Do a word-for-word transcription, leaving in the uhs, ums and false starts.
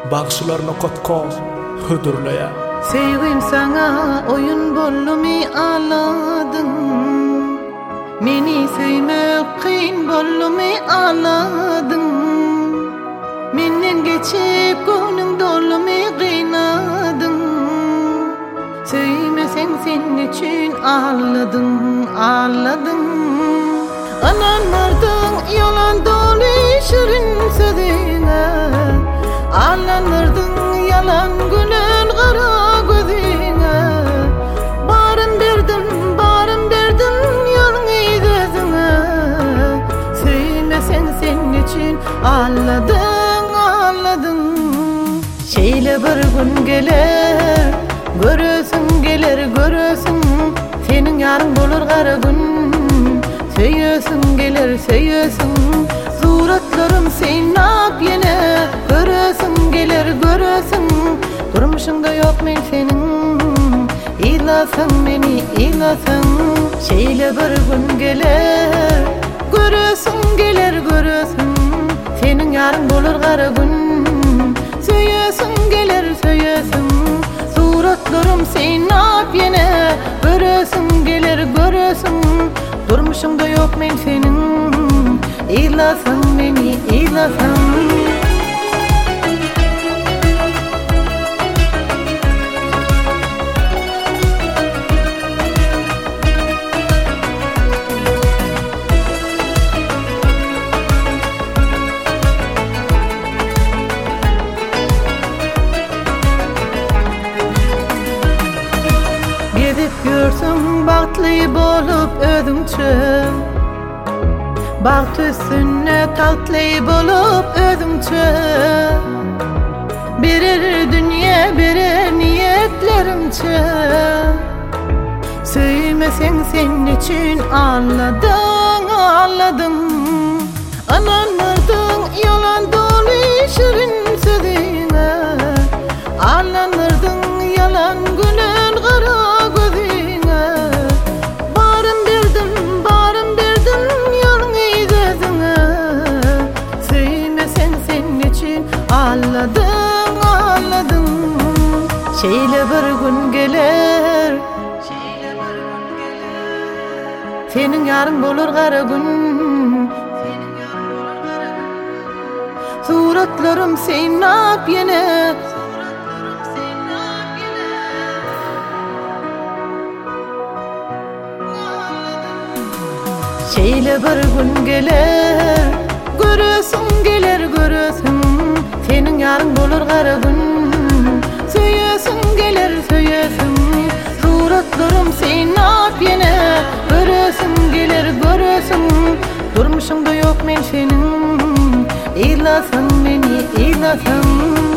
bagşylaryna kotkal hödürleýä. Sevgim sana oyun bollumy aladın, meni söýmek kyn bollumy aladın, menden geçip gönlüň dolumy gynadın. Söýmeseň sen üçin ağladın, ağladın. Alanlardan yalan dolu şirin sözüne, alanlardan yalan gülen kara gözüne. Barın berdim, barın berdim yolun izine. Söýmeseň sen üçin ağladın, ağladın. Şeýle bir gün geler, görösüň geler, görösüň, seniň ýaryň bolar gara gün. Söýösüň geler, söýösüň, suratlarym seýnap ýene. Görösüň geler, görösüň, durmuşyňda ýok men seniň. Ilasaň meni, ilasaň, şeýle bir gün geler. Görösüň geler, görösüň, seniň ýaryň bolar gara gün. Söýösüň geler, söýösüň, suratlarym seýnap ýene. Görösüň geler, görösüň, durmuşyňda ýok men seniň. Ilasaň meni, ilasaň. Gezip görsüň bagtly bolup özüňçe, baht üstüne tatly bolup özüňçe. Birer dünýä, birer niýetlerimçe. Söýmeseň sen üçin ağladın, ağladın. Alanlardan yalan dolu şirin sözüne, alanlardan yalan gülen kara gözüne. Barın berdim, barın berdim yolun izine. Söýmeseň sen üçin ağladın, ağladın. Şeýle bir gün geler, seniň ýaryň bolar gara gün. Suratlarym seýnap ýene. Şeýle bir gün geler, görösüň geler, görösüň, seniň ýaryň bolar gara gün. Söýösüň geler, söýösüň, suratlarym seýnap ýene. Görösüň geler, görösüň, durmuşyňda ýok men seniň. Ilasaň meni, ilasaň.